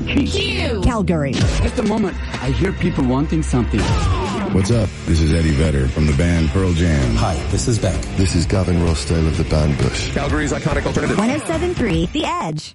key. Q. Calgary. Just a moment. I hear people wanting something. What's up? This is Eddie Vedder from the band Pearl Jam. Hi, this is Beck. This is Gavin Rossdale of the band Bush. Calgary's iconic alternative. 107.3 The Edge.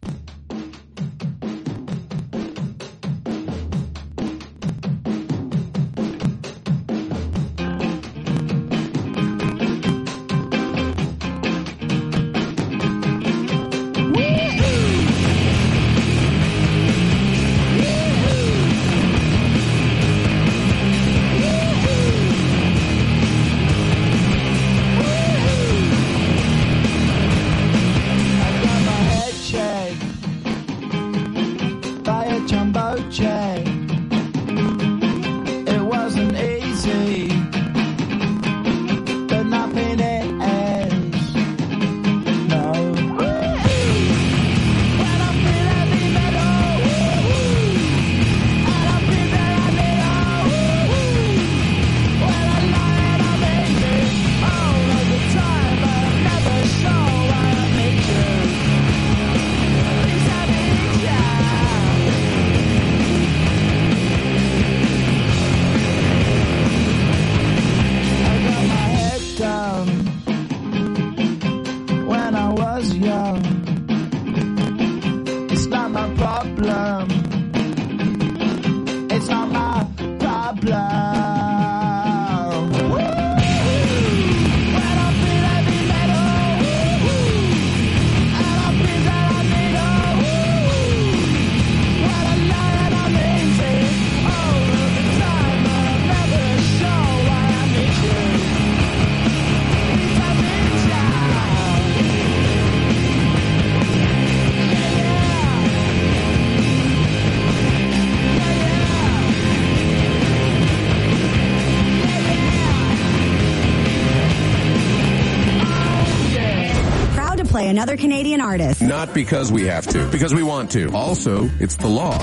Another Canadian artist. Not because we have to, because we want to. Also, it's the law.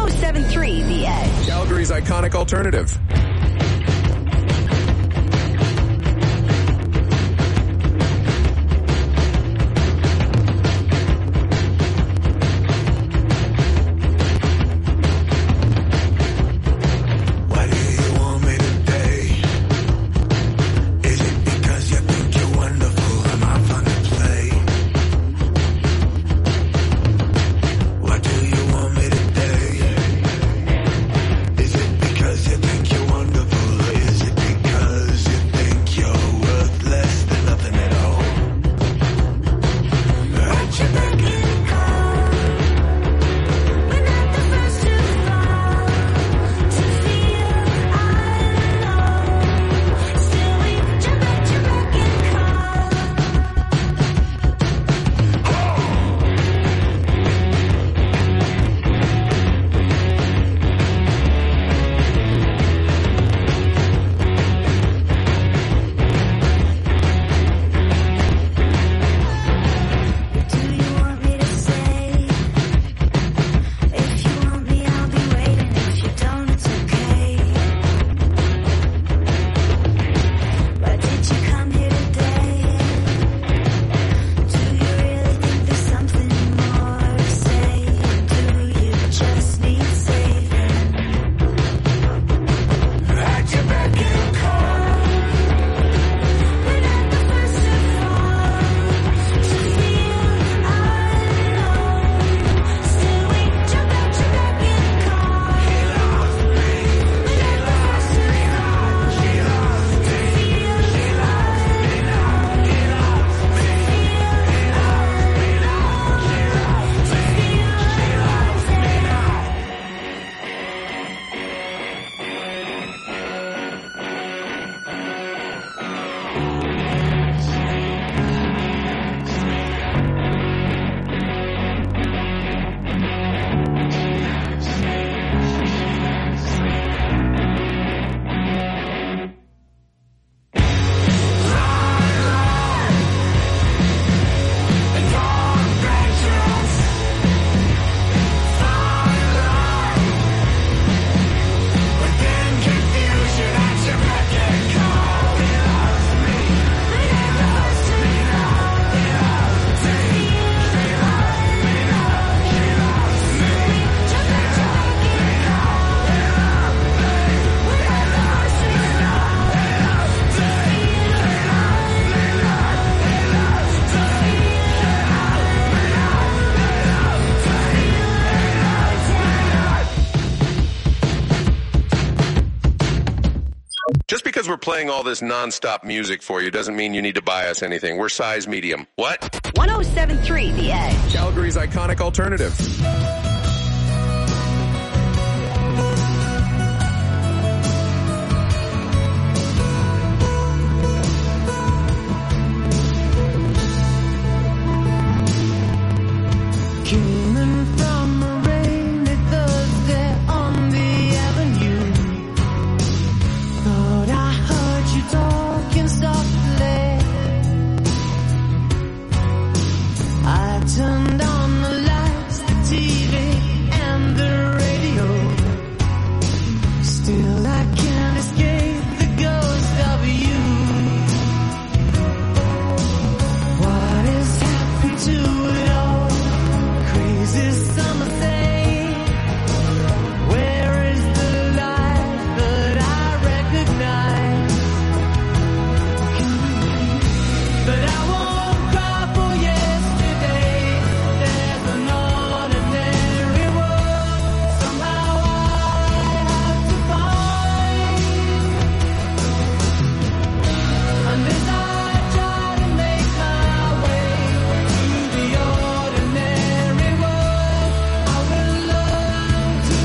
107.3 The Edge. Calgary's iconic alternative. Is it because you think you're wonderful? because we're playing all this nonstop music for you doesn't mean you need to buy us anything. We're size medium. What? 107.3 The Edge. Calgary's iconic alternative. Turned on the lights, the TV, and the radio. Still I can't escape the ghost of you. What has happened to it all? Crazy summer thing. Where is the light that I recognize? But I won't cry for yesterday. There's an ordinary world somehow I have to find. And as I try to make my way through the ordinary world, I will learn to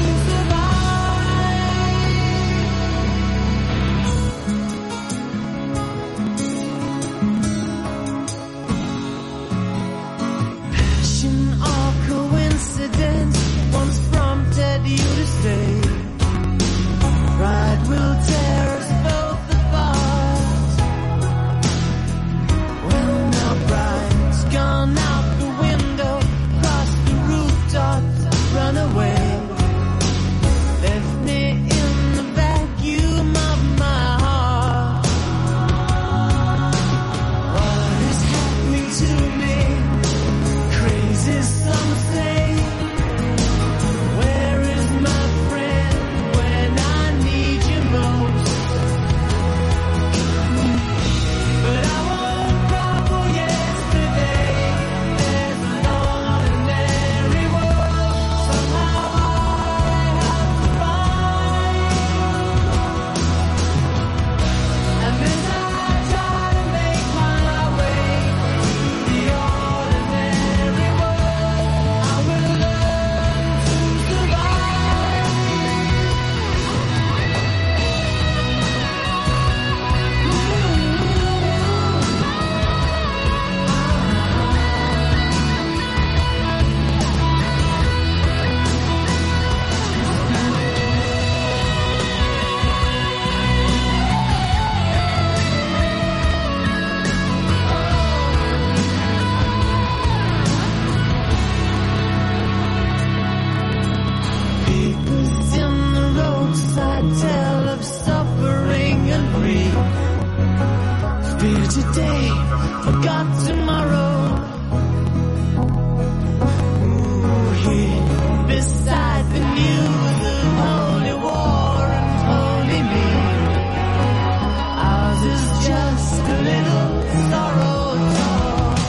survive. Passion or coincidence once prompted you to stay. Pride will tear us both apart. When our bride's gone out the window, cross the rooftops, run away. Left me in the vacuum of my heart. What is happening to me? Crazy something. Where is my friend when I need you most? But I won't cry for yesterday. There's an ordinary world somehow I have to find. And as I try to make my way through the ordinary world, I will learn to survive. Papers in the roadside tell of suffering and grief. Fear today, forgot tomorrow. Ooh, here beside the news of holy war and holy me. Ours is just a little sorrow talk.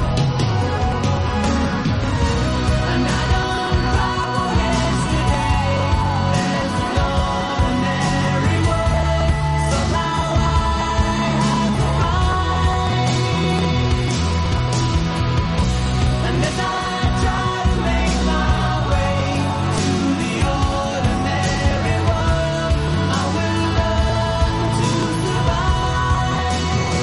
And I don't cry for yesterday. There's an ordinary world somehow I have to find. And as I try to make my way through the ordinary world, I will learn to survive.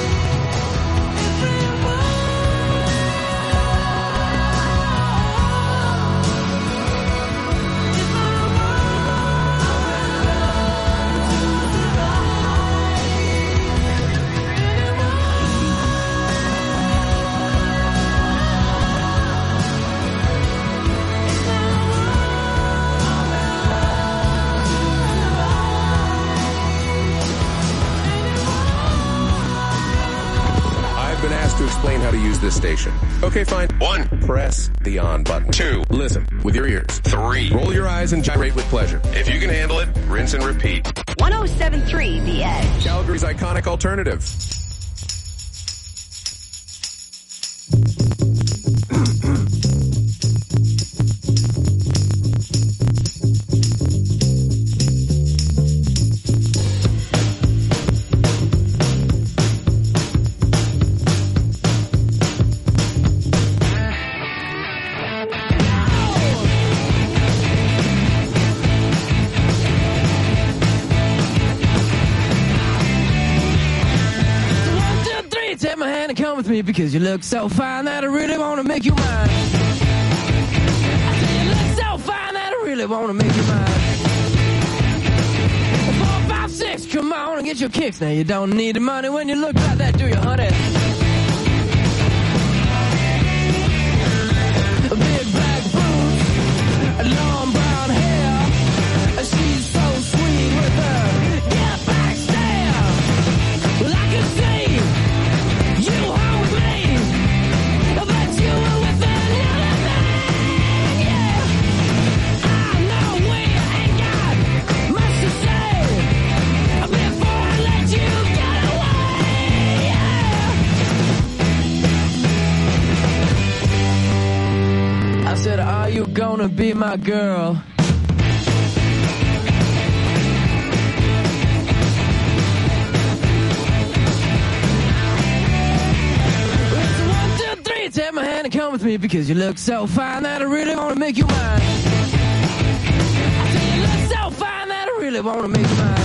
I've been asked to explain how to use this station. Okay, fine. 1. Press the on button. 2. Listen with your ears. 3. Roll your eyes and gyrate with pleasure. If you can handle it, rinse and repeat. 107.3 The Edge. Calgary's iconic alternative. with me because you look so fine that I really want to make you mine. I say you look so fine that I really want to make you mine. 4, 5, 6, come on and get your kicks. Now you don't need the money when you look like that, do you, honey? Big black boots, long brown hair. She's so sweet with her get back stare. Well, I can see you home with me, but you were with another man. Yeah, I know we ain't got much to say before I let you get away. Yeah. I said, are you gonna be my girl? Take my hand and come with me because you look so fine that I really want to make you mine. I say you look so fine that I really want to make you mine.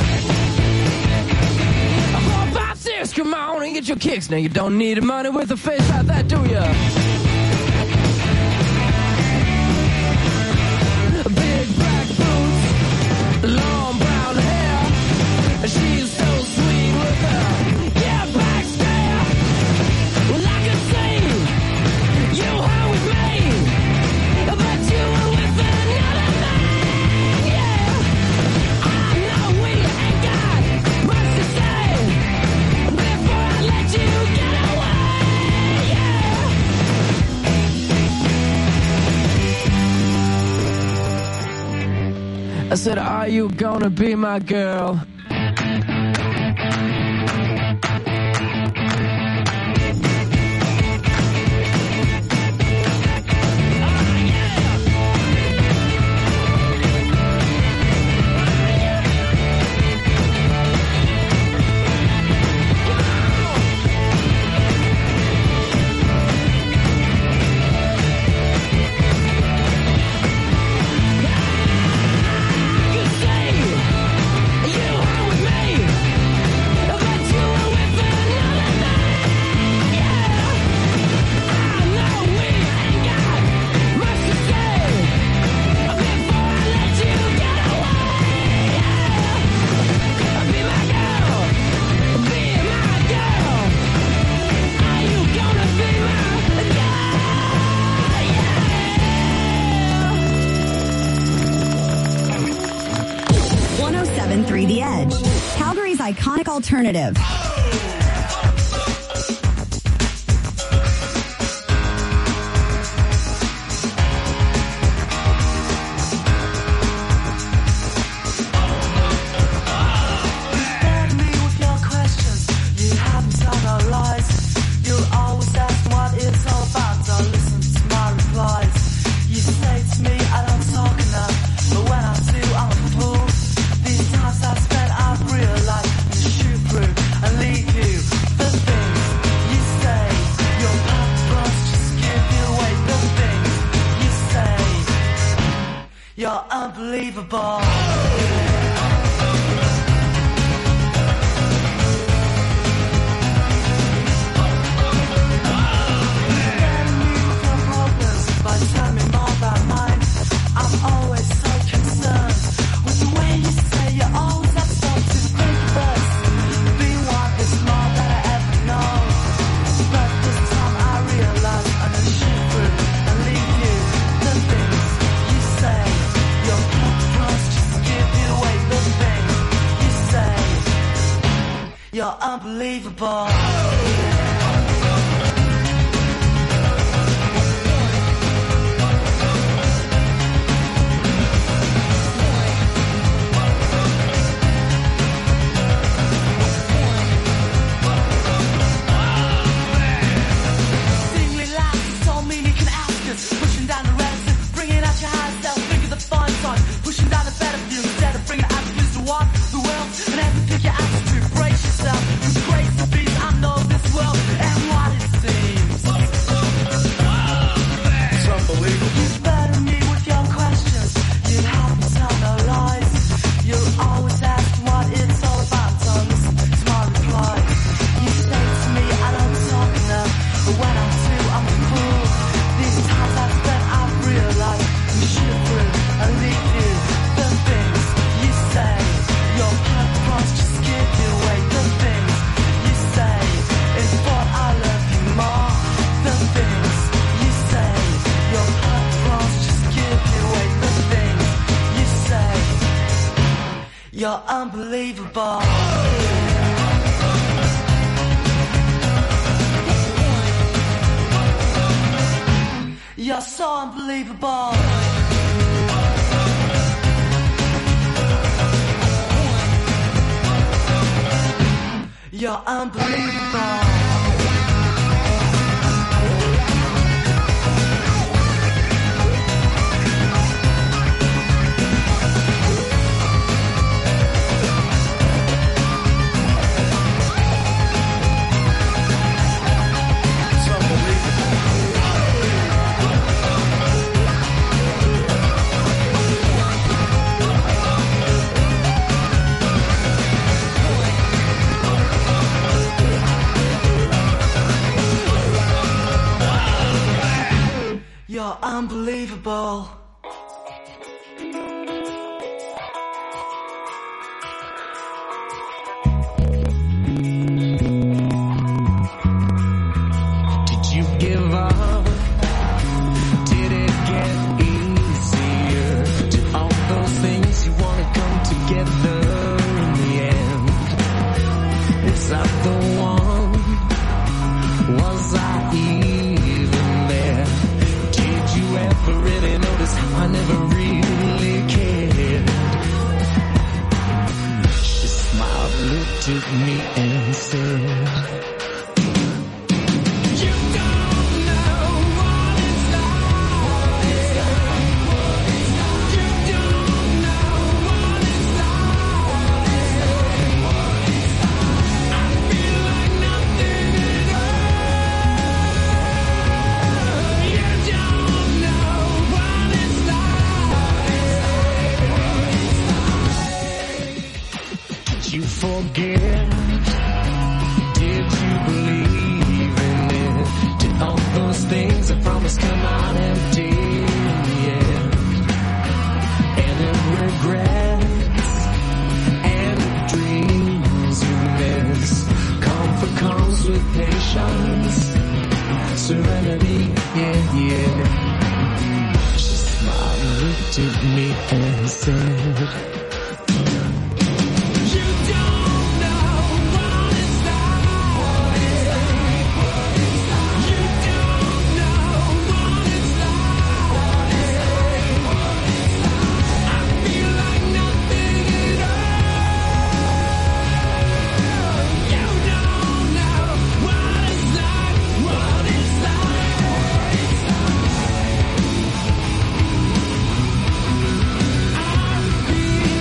4, 5, 6, come on and get your kicks. Now you don't need the money with a face like that, do ya? Big black boots, long brown hair. She's so sweet with her yeah, back stare. Well, I can see you home with me, but you were with another man. Yeah, I know we ain't got much to say before I let you get away. Yeah. I said, are you gonna be my girl? The Edge, Calgary's iconic alternative. You're unbelievable. You're unbelievable. The world and have to pick your attitude, brace yourself. It's great to be, I know. You're unbelievable. You're so unbelievable. You're unbelievable. You're unbelievable. Did you give up? Did it get easier? Did all those things you want to come together in the end? Was I the one? Was I even there? Did you ever really notice how I never really cared? She smiled, looked at me and said, you don't know what it's like. You don't know what it's like. I feel like nothing at all. You don't know what it's like. Did you forget? Did you believe in it? Did all those things I promised come out empty in the end? Any regrets and dreams you miss? Comfort comes with patience, serenity, yeah, yeah. She smiled, looked at me and said, you don't know what it's like. You don't know what it's like. I feel like nothing at all. You don't know what it's like, what it's like. I feel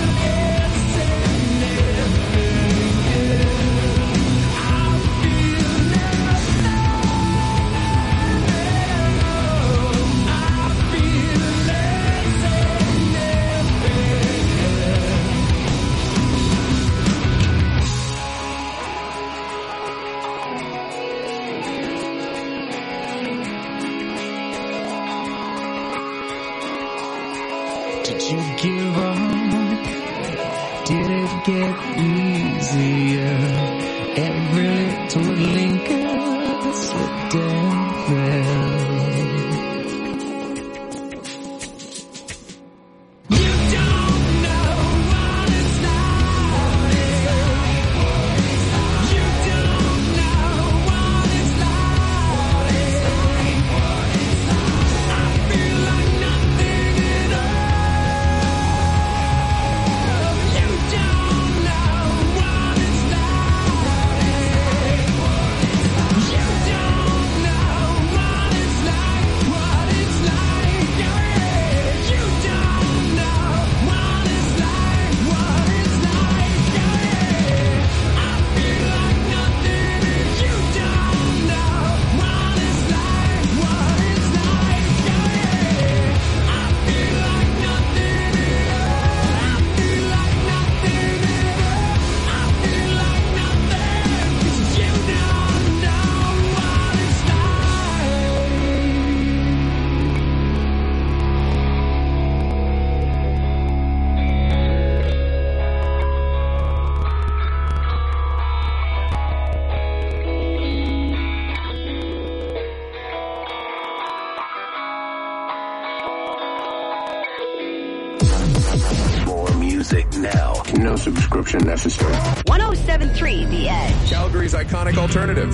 Did you give up? Did it get easier? Every little linger slipped and fell. You don't know what it's like. You don't know what it's like. I feel like nothing at all. You don't know what it's like. You don't know what it's like, what it's like. Yeah. You don't know what it's like, what it's like. Yeah. I feel like nothing. You don't know what it's like, what it's like. Yeah. I feel like nothing at all. I feel like nothing at all. I feel like nothing. 'Cause you don't know what it's like. More music. music now. No subscription necessary. 1073 The Edge. Calgary's iconic alternative.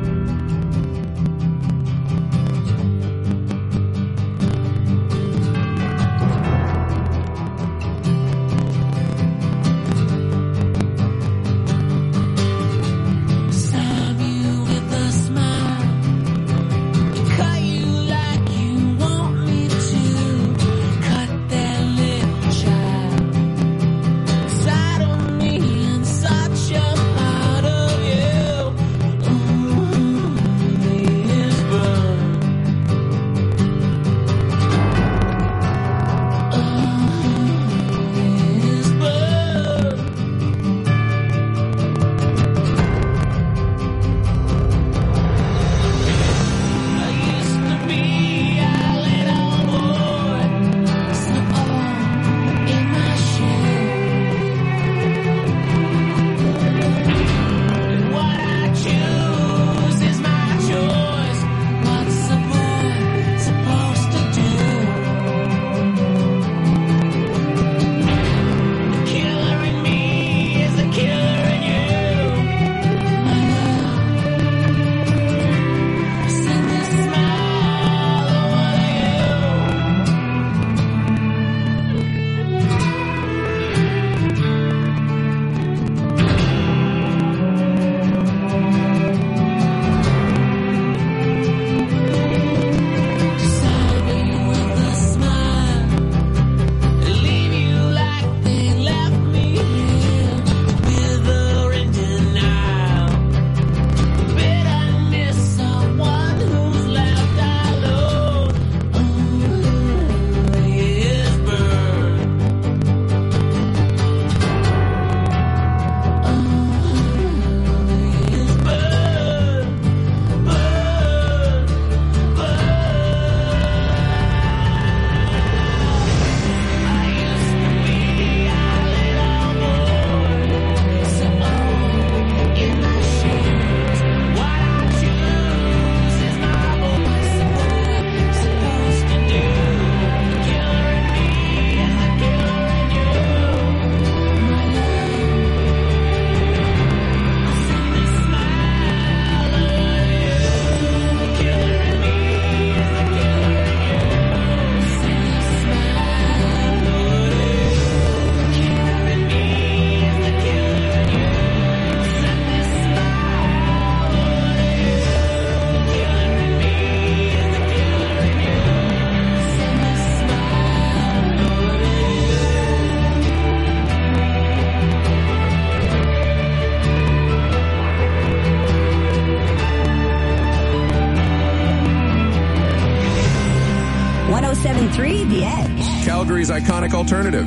The Edge. Calgary's iconic alternative.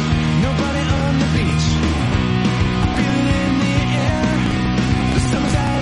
Nobody on the beach. Feeling in the air. The summer's out.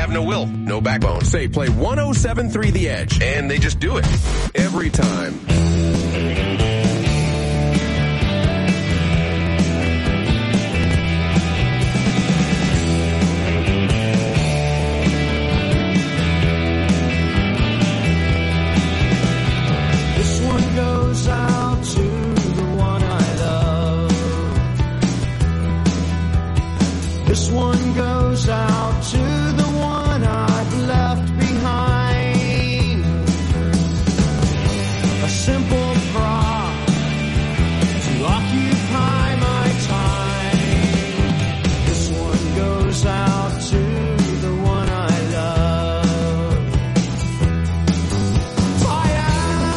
have no will, no backbone. Say, play 107.3 The Edge, and they just do it. Every time. This one goes out to the one I love. This one goes out to the one I've left behind. A simple prop to occupy my time. This one goes out to the one I love. Fire!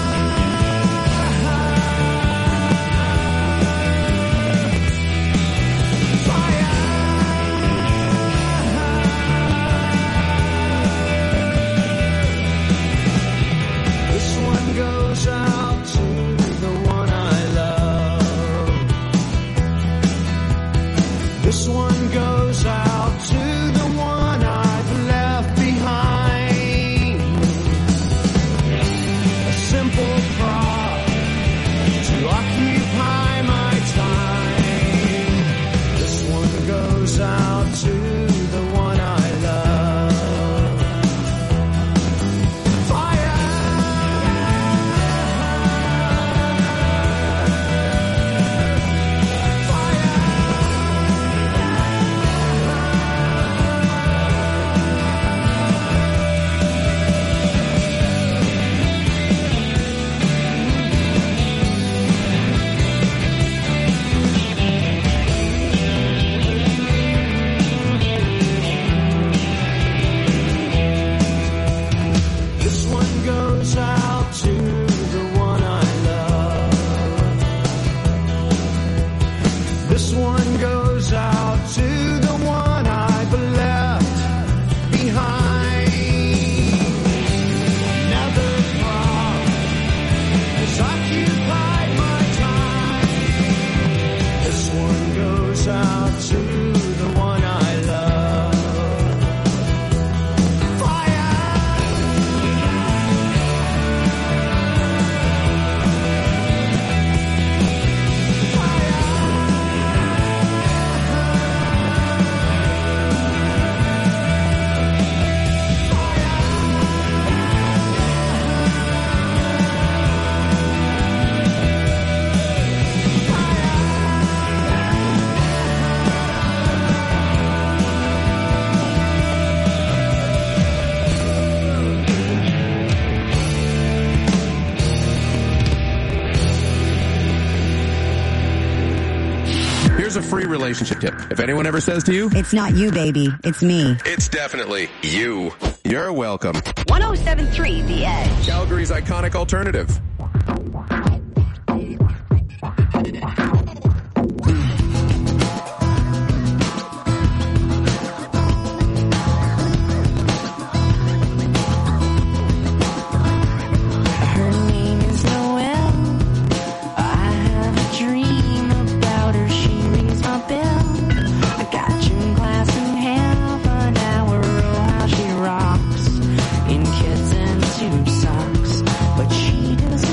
This one goes out to the one I love. This one goes out to the one I've left behind. A simple prop to occupy my time. This one goes out to the one I love. Fire! This one goes out to the one I love. This one goes out to the one I've left behind. Another prop has occupied my time. This one goes out to the one I love. Fire! Here's a free relationship tip. If anyone ever says to you, It's not you, baby. It's me. it's definitely you. You're welcome. 107.3 The Edge. Calgary's iconic alternative. Her name is Noelle. I have a dream about her. She rings my bell. I got gym class in half an hour. Oh, how she rocks in kids and tube socks. But she does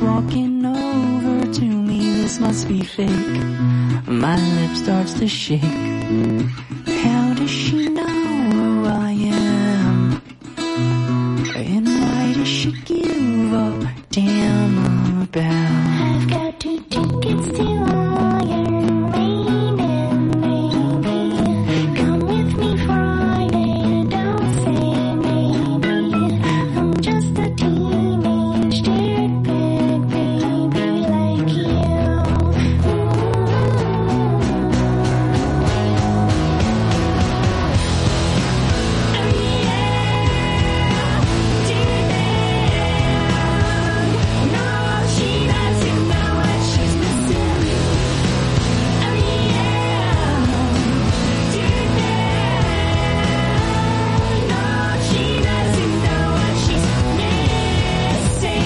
walking over to me. This must be fake. My lip starts to shake. How does she know who I am? And why does she give up her damn about? I've got 2 tickets to Iron Maiden, baby. Come with me Friday, don't say maybe. I'm just a teenage dirtbag baby like you. No, she doesn't know what she's missing. Oh yeah, no, she doesn't know what she's missing.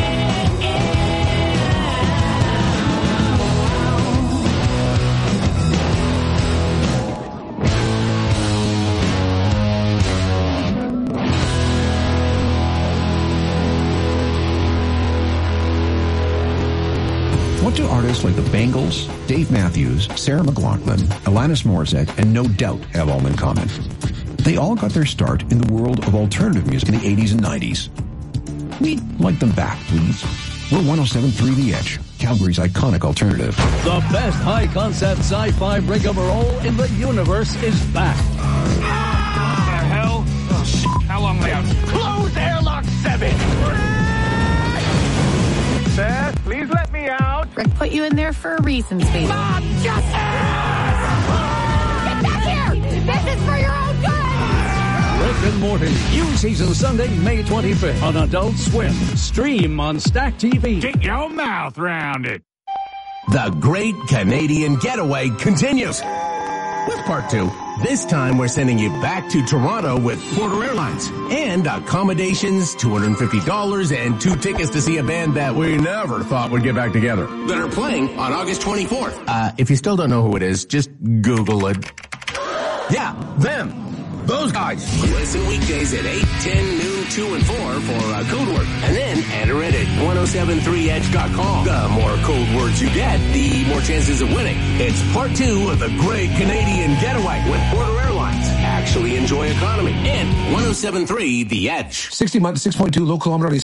What do artists like the Bangles, Dave Matthews, Sarah McLachlan, Alanis Morissette, and No Doubt have all in common? They all got their start in the world of alternative music in the 80s and 90s. We'd like them back, please. We're 107.3 The Edge, Calgary's iconic alternative. The best high-concept sci-fi rigmarole in the universe is back. What the hell? Oh, shit. How long are we out? Close airlock 7! Seth, please let me out. Rick put you in there for a reason, Steve. Mom, just... Get back here! This is for your own good! Rick and Morty, new season Sunday, May 25th on Adult Swim. Stream on Stack TV. Get your mouth round it. The Great Canadian Getaway continues with part 2. This time we're sending you back to Toronto with Porter Airlines and accommodations, $250, and 2 tickets to see a band that we never thought would get back together that are playing on August 24th. If you still don't know who it is, just Google it. Yeah, them. Those guys. Listen weekdays at 8, 10, noon, 2, and 4 for code word. And then enter it at 1073edge.com. The more code words you get, the more chances of winning. It's part 2 of the Great Canadian Getaway with Porter Airlines. Actually enjoy economy. And 1073 The Edge. 60 months, 6.2 low kilometer.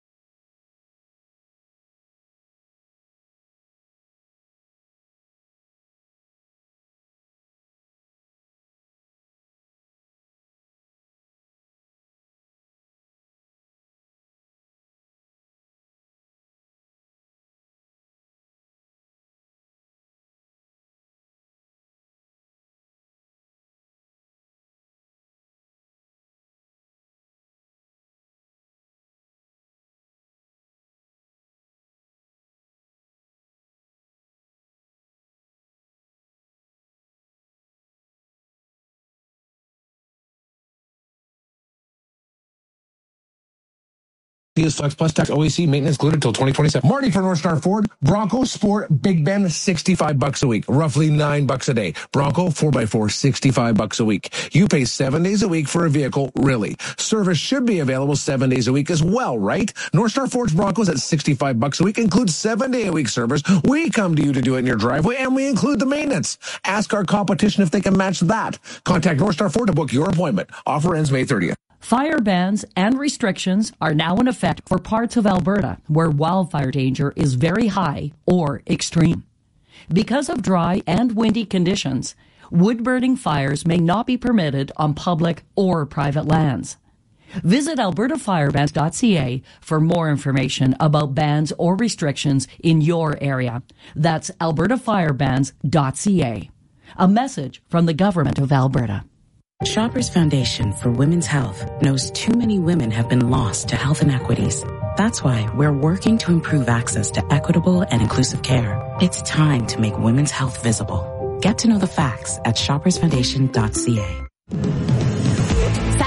Flex Plus Tax OAC maintenance included until 2027. Marty for North Star Ford. Bronco Sport Big Ben, $65 a week, roughly $9 a day. Bronco 4x4, $65 a week. You pay 7 days a week for a vehicle, really. Service should be available 7 days a week as well, right? North Star Ford's Broncos at $65 a week includes 7-day-a-week service. We come to you to do it in your driveway, and we include the maintenance. Ask our competition if they can match that. Contact North Star Ford to book your appointment. Offer ends May 30th. Fire bans and restrictions are now in effect for parts of Alberta where wildfire danger is very high or extreme. Because of dry and windy conditions, wood-burning fires may not be permitted on public or private lands. Visit albertafirebans.ca for more information about bans or restrictions in your area. That's albertafirebans.ca. A message from the Government of Alberta. Shoppers Foundation for Women's Health knows too many women have been lost to health inequities. That's why we're working to improve access to equitable and inclusive care. It's time to make women's health visible. Get to know the facts at shoppersfoundation.ca. Saddle up for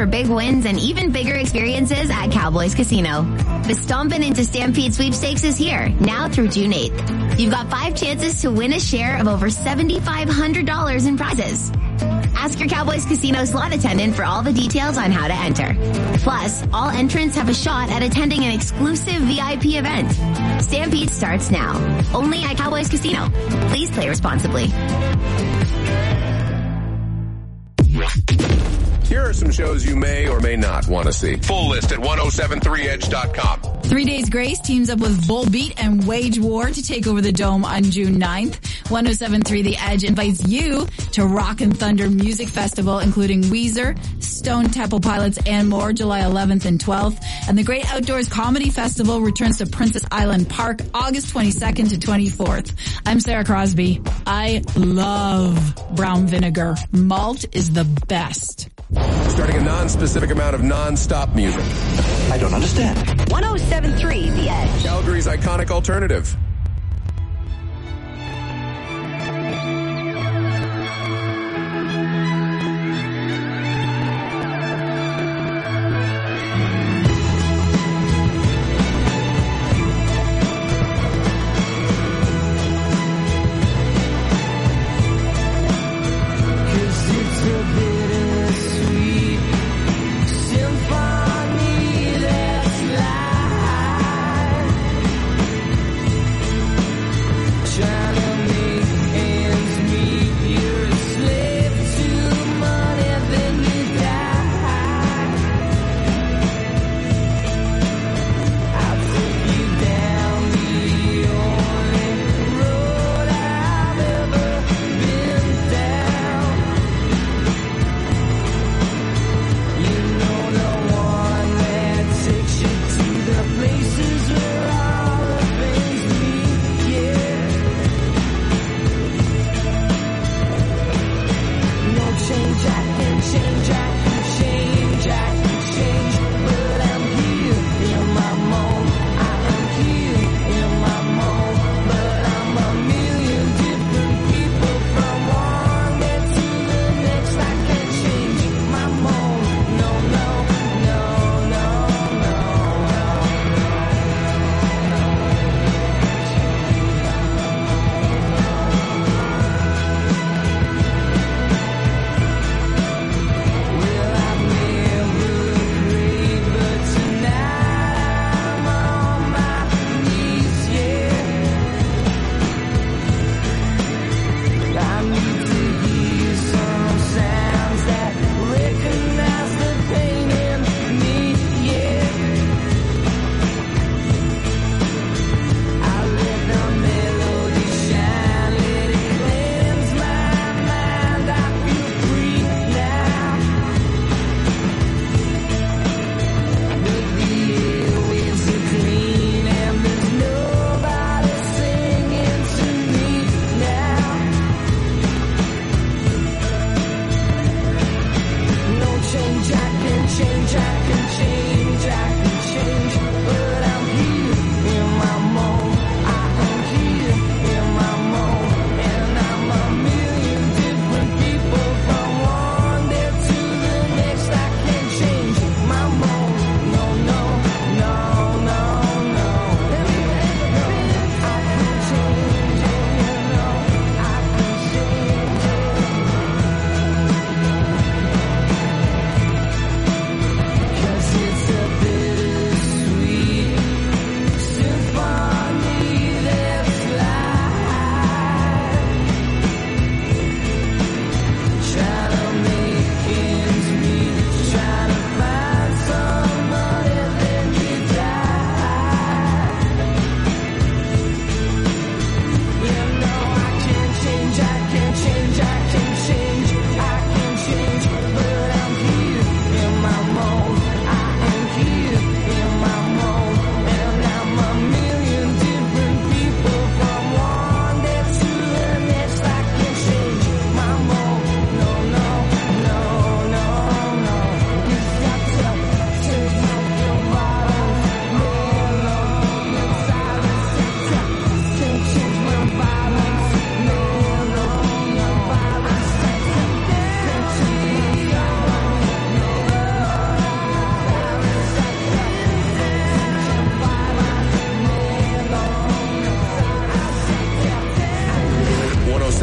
for big wins and even bigger experiences at Cowboys Casino. The Stompin' into Stampede Sweepstakes is here, now through June 8th. You've got 5 chances to win a share of over $7,500 in prizes. Ask your Cowboys Casino slot attendant for all the details on how to enter. Plus, all entrants have a shot at attending an exclusive VIP event. Stampede starts now, only at Cowboys Casino. Please play responsibly. Here are some shows you may or may not want to see. Full list at 1073edge.com. 3 Days Grace teams up with Volbeat and Wage War to take over the Dome on June 9th. 1073 The Edge invites you to Rock and Thunder Music Festival, including Weezer, Stone Temple Pilots, and more, July 11th and 12th. And the Great Outdoors Comedy Festival returns to Princess Island Park, August 22nd to 24th. I'm Sarah Crosby. I love brown vinegar. Malt is the best. Starting a non-specific amount of non-stop music. I don't understand. 1073 The Edge. Calgary's iconic alternative.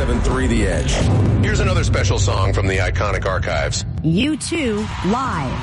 107.3 The Edge. Here's another special song from the iconic archives. U2 Live.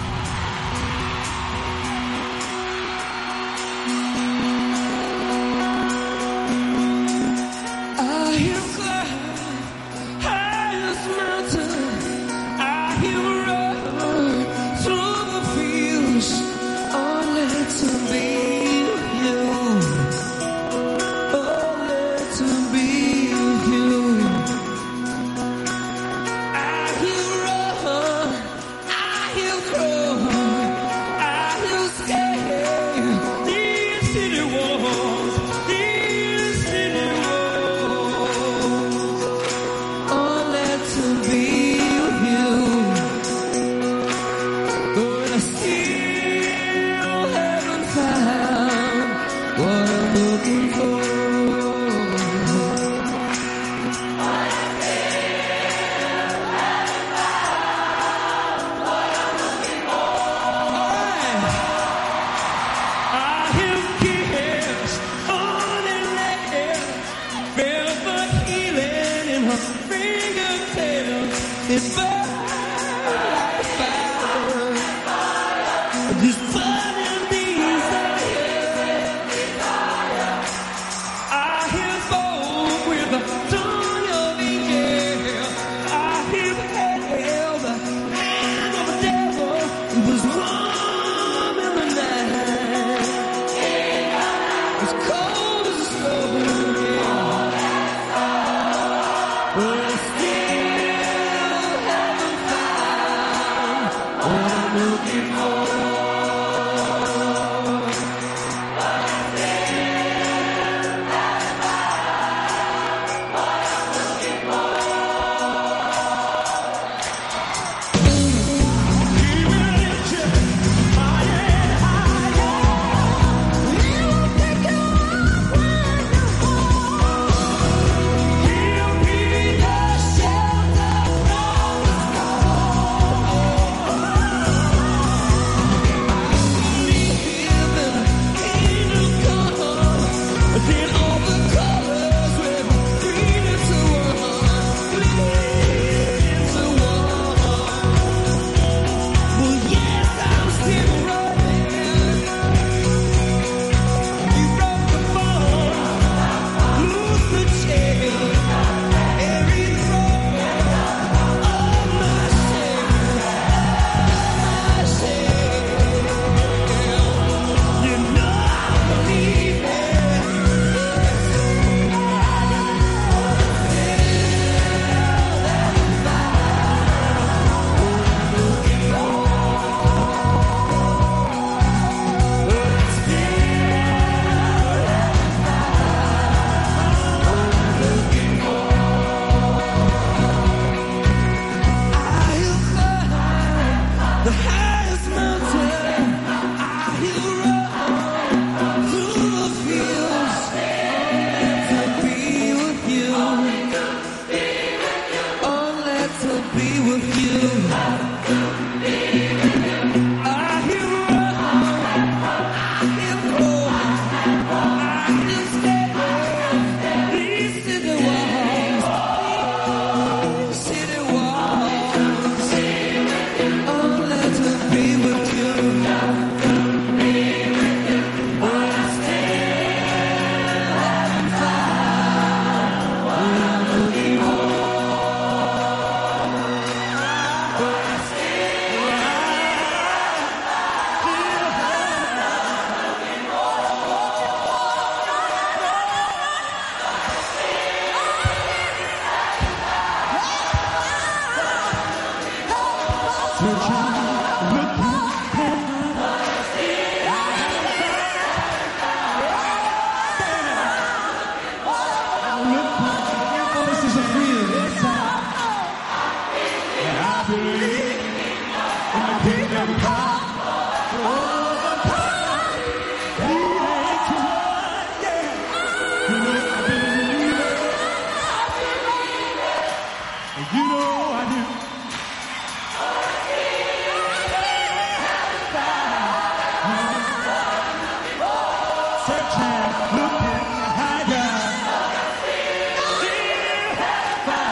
Searching, looking higher.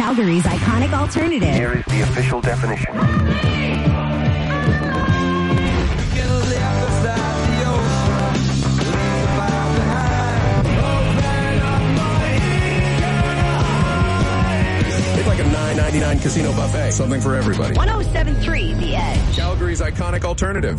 Calgary's iconic alternative. Here is the official definition. It's like a $9.99 casino buffet. Something for everybody. 107.3 The Edge. Calgary's iconic alternative.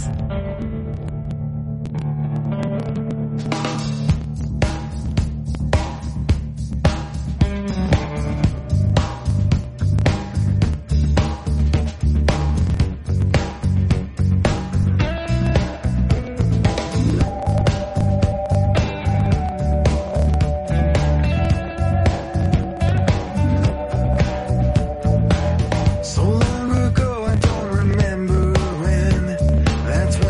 So long ago, I don't remember when. That's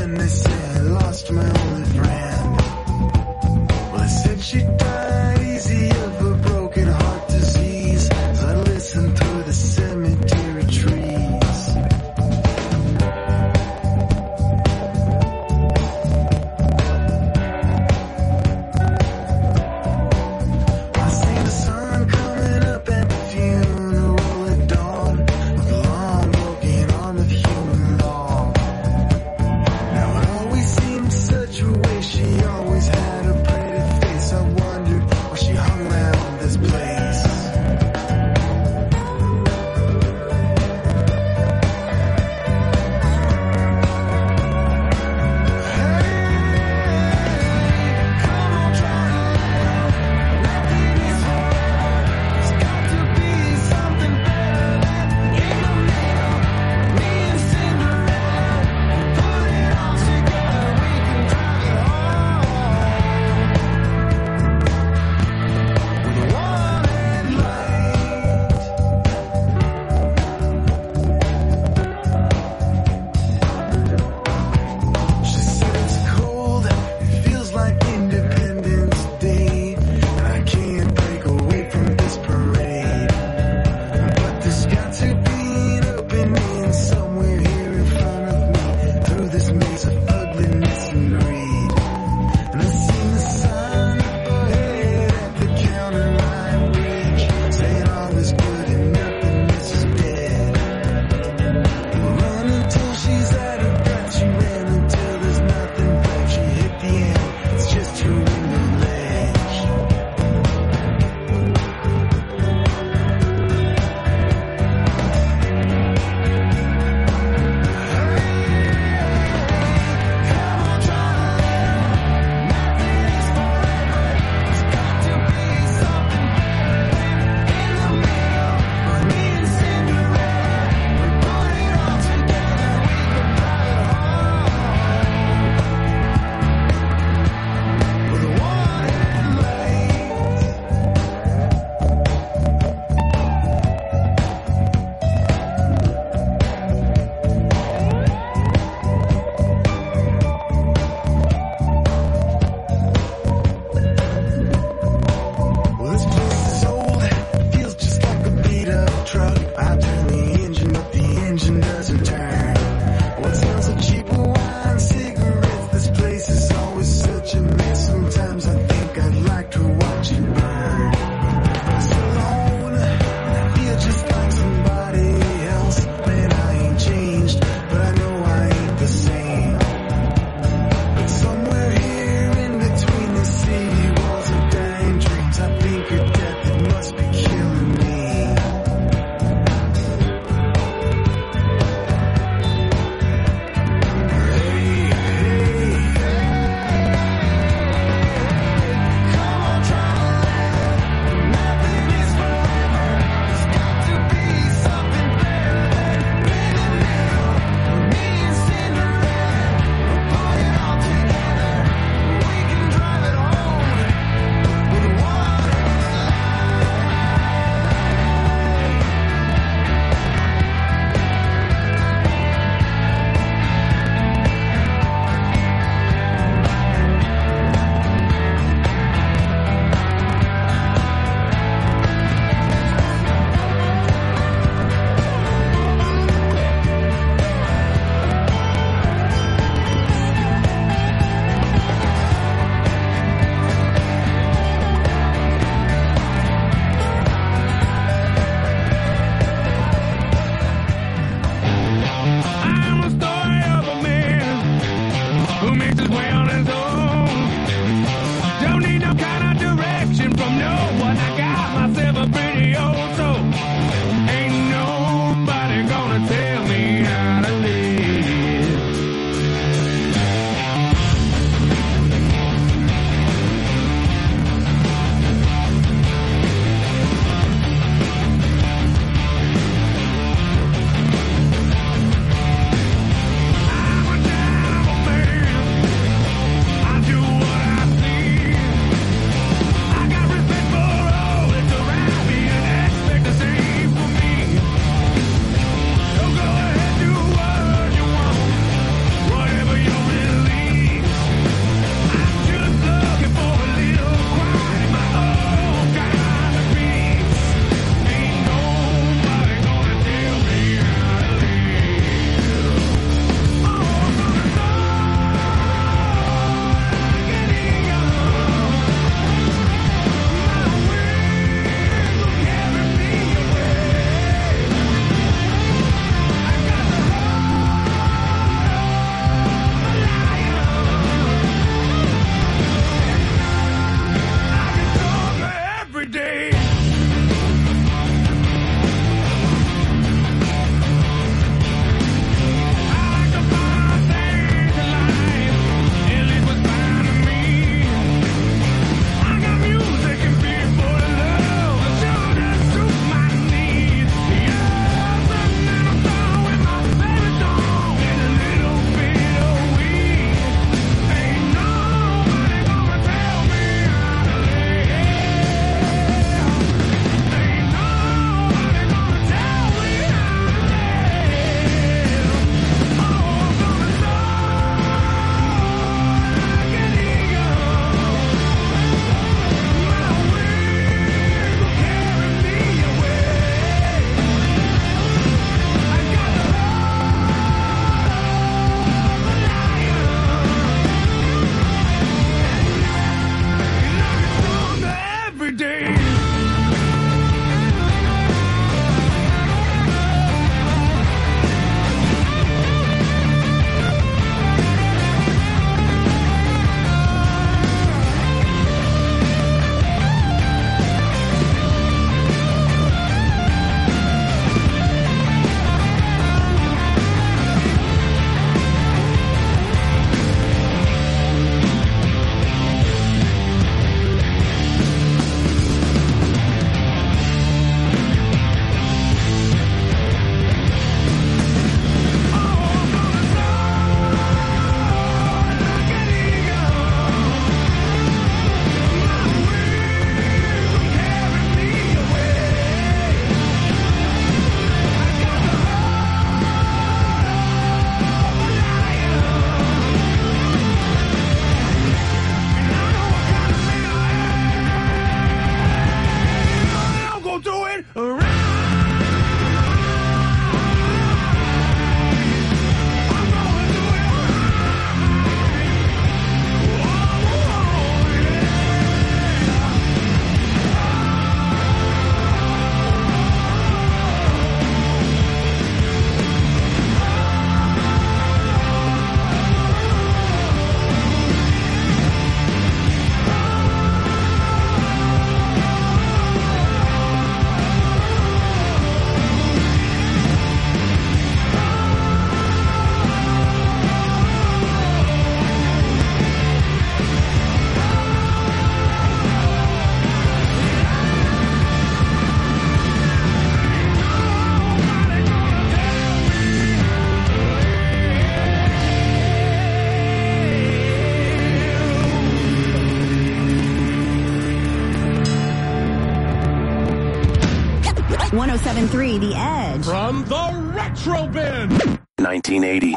107.3 The Edge. From the Retro Bin. 1980.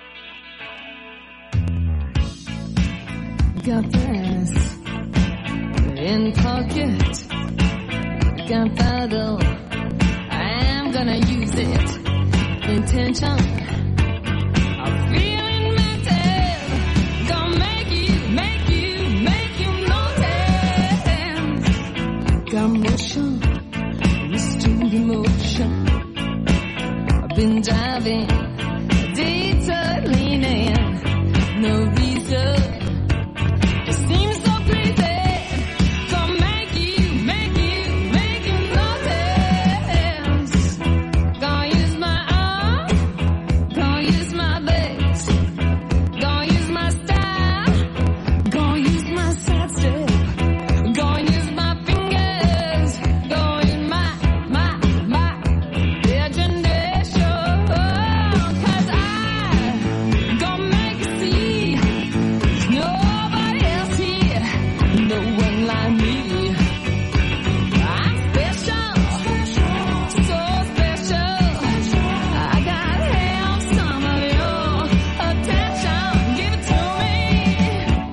Got this in pocket. Gunpowder. I'm gonna use it. Intention of feeling mental. Gonna make you notice. Got motion, restored emotion. I've been diving